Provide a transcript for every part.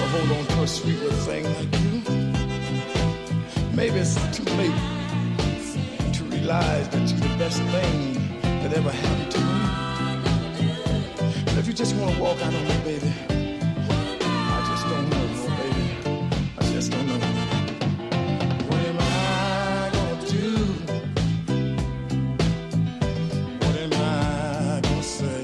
hold on to a sweet little thing like you. Maybe it's too late to realize that you're the best thing that ever happened to me. But if you just want to walk out on me, baby, I just don't know, no, baby. I just don't know. What am I gonna do? What am I gonna say?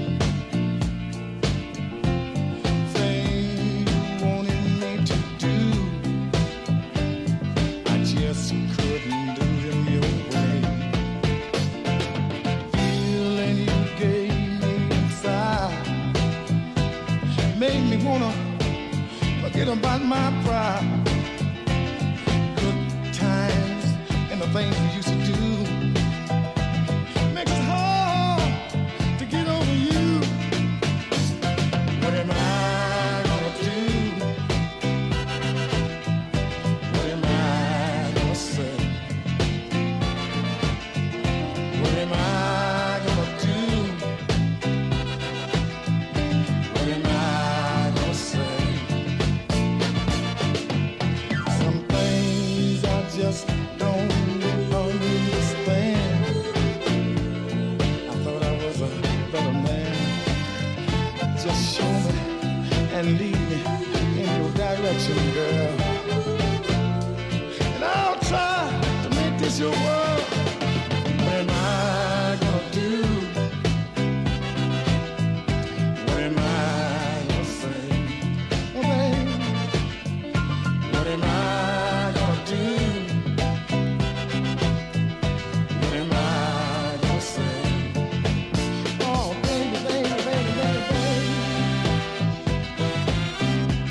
Thing you wanted me to do, I just couldn't do them your way. Feeling you gave me inside made me wanna forget about my pride. Good times and the things we used to do makes it hard to get over you. What am I gonna do? What am I gonna say? What am I gonna do? What am I gonna say? Some things I just don't understand. I thought I was a better man. Just show me and lead me in your direction, girl. And I'll try to make this your world.